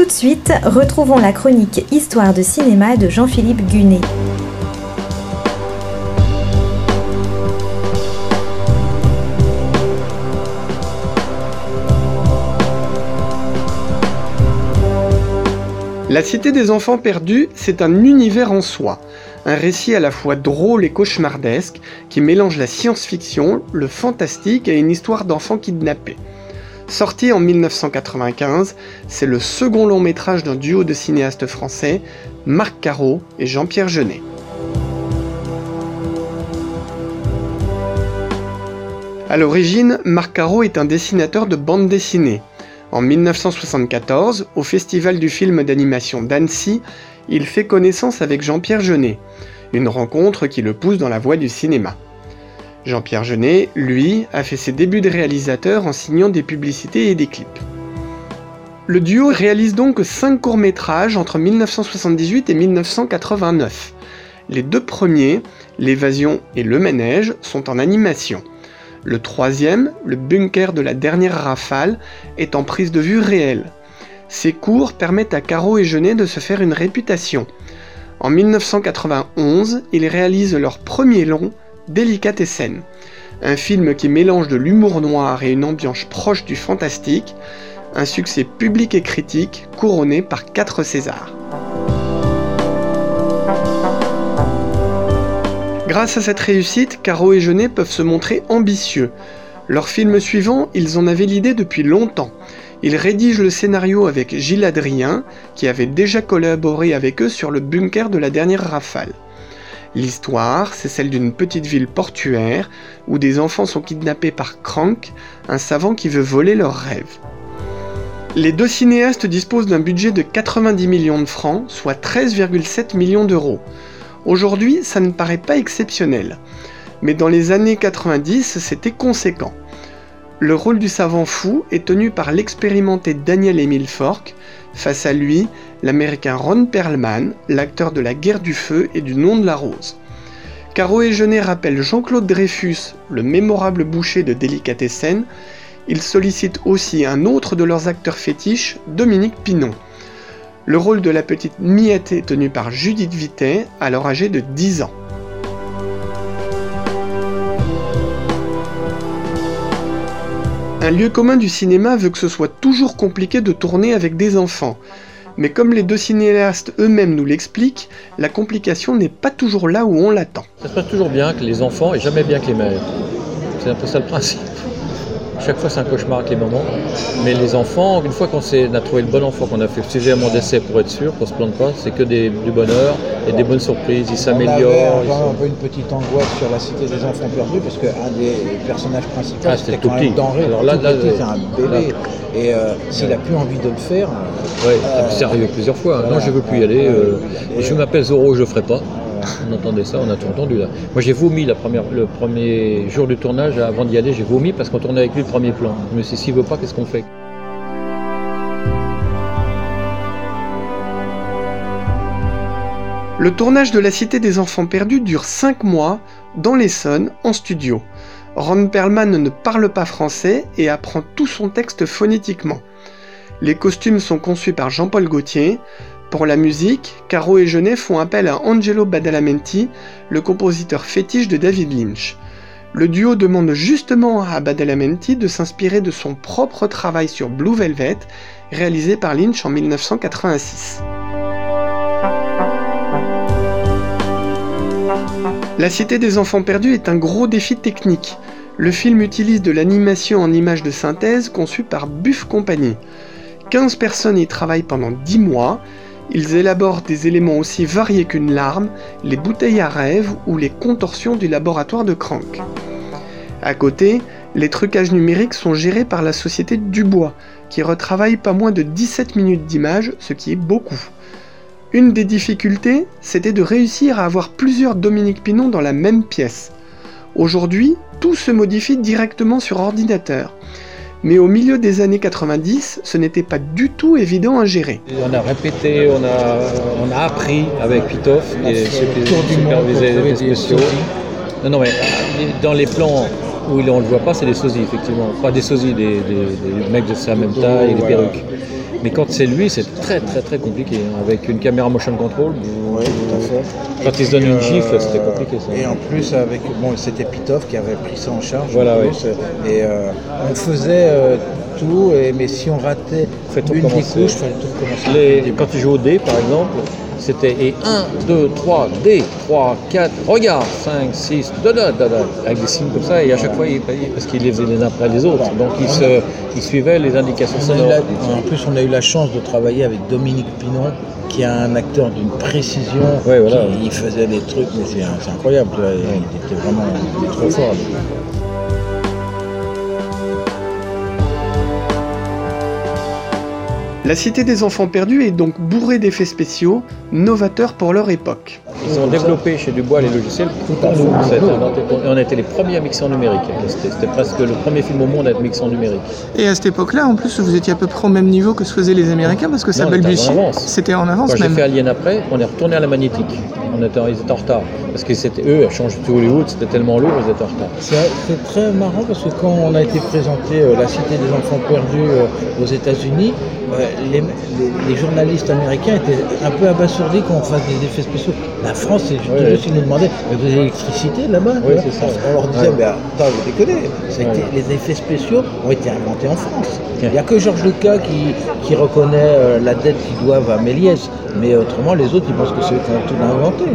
Tout de suite, retrouvons la chronique Histoire de cinéma de Jean-Philippe Gunet. La Cité des enfants perdus, c'est un univers en soi, un récit à la fois drôle et cauchemardesque qui mélange la science-fiction, le fantastique et une histoire d'enfants kidnappés. Sorti en 1995, c'est le second long métrage d'un duo de cinéastes français, Marc Caro et Jean-Pierre Jeunet. À l'origine, Marc Caro est un dessinateur de bande dessinée. En 1974, au Festival du film d'animation d'Annecy, il fait connaissance avec Jean-Pierre Jeunet, une rencontre qui le pousse dans la voie du cinéma. Jean-Pierre Jeunet, lui, a fait ses débuts de réalisateur en signant des publicités et des clips. Le duo réalise donc 5 courts-métrages entre 1978 et 1989. Les 2 premiers, L'évasion et Le manège, sont en animation. Le 3e, Le bunker de la dernière rafale, est en prise de vue réelle. Ces courts permettent à Caro et Jeunet de se faire une réputation. En 1991, ils réalisent leur premier long, Délicatessen, un film qui mélange de l'humour noir et une ambiance proche du fantastique, un succès public et critique couronné par 4 Césars. Grâce à cette réussite, Caro et Jeunet peuvent se montrer ambitieux. Leur film suivant, ils en avaient l'idée depuis longtemps. Ils rédigent le scénario avec Gilles Adrien, qui avait déjà collaboré avec eux sur Le bunker de la dernière rafale. L'histoire, c'est celle d'une petite ville portuaire où des enfants sont kidnappés par Crank, un savant qui veut voler leurs rêves. Les 2 cinéastes disposent d'un budget de 90 millions de francs, soit 13,7 millions d'euros. Aujourd'hui, ça ne paraît pas exceptionnel, mais dans les années 90, c'était conséquent. Le rôle du savant fou est tenu par l'expérimenté Daniel Emile Fork, face à lui, l'américain Ron Perlman, l'acteur de La Guerre du Feu et du Nom de la Rose. Caro et Jeunet rappellent Jean-Claude Dreyfus, le mémorable boucher de Délicatessen. Ils sollicitent aussi un autre de leurs acteurs fétiches, Dominique Pinon. Le rôle de la petite Miette est tenu par Judith Vitet, alors âgée de 10 ans. Un lieu commun du cinéma veut que ce soit toujours compliqué de tourner avec des enfants. Mais comme les 2 cinéastes eux-mêmes nous l'expliquent, la complication n'est pas toujours là où on l'attend. Ça se passe toujours bien avec les enfants et jamais bien avec les mères. C'est un peu ça le principe. Chaque fois c'est un cauchemar avec les mamans. Mais les enfants, une fois qu'on a trouvé le bon enfant, qu'on a fait suffisamment d'essais pour être sûr qu'on ne se plante pas, c'est que du bonheur et des bonnes surprises, ils s'améliorent. On avait un peu une petite angoisse sur la Cité des enfants perdus parce qu'un des personnages principaux c'était quand même danger. Alors là, c'est un bébé. Et s'il n'a plus envie de le faire... c'est arrivé plusieurs fois. Voilà, non, je ne veux plus y aller. Je m'appelle Zorro, je ne le ferai pas. On entendait ça, on a tout entendu là. Moi j'ai vomi le premier jour du tournage, avant d'y aller, j'ai vomi parce qu'on tournait avec lui le premier plan. Je me suis dit, s'il veut pas, qu'est-ce qu'on fait ? Le tournage de La Cité des enfants perdus dure 5 mois, dans l'Essonne, en studio. Ron Perlman ne parle pas français et apprend tout son texte phonétiquement. Les costumes sont conçus par Jean-Paul Gaultier. Pour la musique, Caro et Jeunet font appel à Angelo Badalamenti, le compositeur fétiche de David Lynch. Le duo demande justement à Badalamenti de s'inspirer de son propre travail sur Blue Velvet, réalisé par Lynch en 1986. La Cité des enfants perdus est un gros défi technique. Le film utilise de l'animation en images de synthèse conçue par Buff Company. 15 personnes y travaillent pendant 10 mois. Ils élaborent des éléments aussi variés qu'une larme, les bouteilles à rêve ou les contorsions du laboratoire de Crank. À côté, les trucages numériques sont gérés par la société Dubois, qui retravaille pas moins de 17 minutes d'image, ce qui est beaucoup. Une des difficultés, c'était de réussir à avoir plusieurs Dominique Pinon dans la même pièce. Aujourd'hui, tout se modifie directement sur ordinateur. Mais au milieu des années 90, ce n'était pas du tout évident à gérer. On a répété, on a appris avec Pitoff et ceux qui supervisaient les spéciaux. Non, mais dans les plans, où on ne le voit pas, c'est des sosies, effectivement. Pas des sosies, des mecs de sa même taille et des perruques. Mais quand c'est lui, c'est très très très compliqué. Hein. Avec une caméra motion control, oui, tout à fait. Quand il se donne une gifle, c'était compliqué ça. Et en plus, c'était Pitof qui avait pris ça en charge. Voilà, oui. Et on faisait tout, mais si on ratait une des couches, il fallait tout recommencer. Quand tu joues au dé, par exemple, c'était 1, 2, 3, D, 3, 4, regarde, 5, 6, avec des signes comme ça, et à chaque fois, parce qu'il les faisait les uns après les autres, donc il suivait les indications sonores. En plus, on a eu la chance de travailler avec Dominique Pinon, qui est un acteur d'une précision, ouais, voilà. Il faisait des trucs, mais c'est incroyable, il était vraiment trop fort. La Cité des Enfants Perdus est donc bourrée d'effets spéciaux, novateurs pour leur époque. Ils ont développé chez Dubois les logiciels tout pour nous. On a été les premiers à mixer en numérique. C'était presque le premier film au monde à être mixé en numérique. Et à cette époque-là, en plus, vous étiez à peu près au même niveau que ce faisaient les Américains, parce que ça balbutiait. C'était en avance. Quand même. J'ai fait Alien après, on est retourné à la magnétique. Ils étaient en retard. Parce que eux, à changer tout Hollywood, c'était tellement lourd, ils étaient en retard. C'est très marrant parce que quand on a été présenté La Cité des Enfants Perdus aux États-Unis, les journalistes américains étaient un peu abasourdis qu'on fasse des effets spéciaux. La France, ils nous demandaient, mais vous avez l'électricité là-bas? Oui, c'est ça. On leur disait, attends, vous déconnez, les effets spéciaux ont été inventés en France. Il n'y a que Georges Lucas qui reconnaît la dette qu'ils doivent à Méliès. Mais autrement, les autres, ils pensent que c'est eux qui ont tout inventé.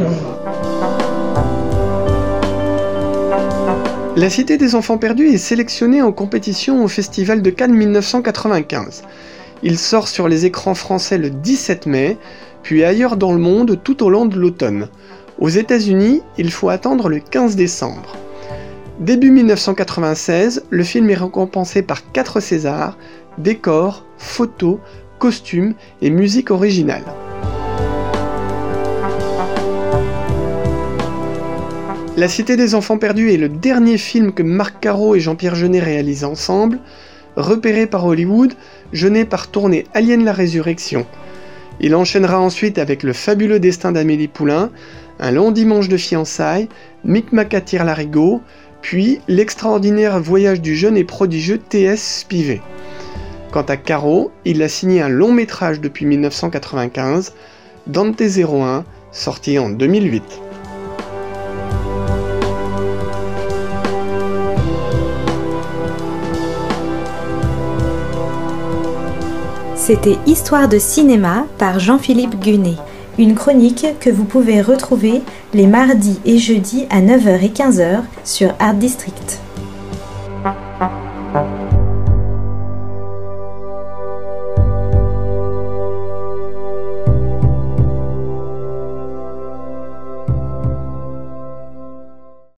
La Cité des Enfants Perdus est sélectionnée en compétition au Festival de Cannes 1995. Il sort sur les écrans français le 17 mai, puis ailleurs dans le monde tout au long de l'automne. Aux États-Unis, il faut attendre le 15 décembre. Début 1996, le film est récompensé par 4 Césars, décors, photos, costumes et musique originale. La Cité des Enfants Perdus est le dernier film que Marc Caro et Jean-Pierre Jeunet réalisent ensemble. Repéré par Hollywood, Jeunet part tourner Alien la Résurrection. Il enchaînera ensuite avec Le Fabuleux Destin d'Amélie Poulain, Un long dimanche de fiançailles, Micmac tire l'arigot, puis L'extraordinaire voyage du jeune et prodigieux T.S. Spivet. Quant à Caro, il a signé un long métrage depuis 1995, Dante 01, sorti en 2008. C'était Histoire de cinéma par Jean-Philippe Gunet, une chronique que vous pouvez retrouver les mardis et jeudis à 9h et 15h sur Art District.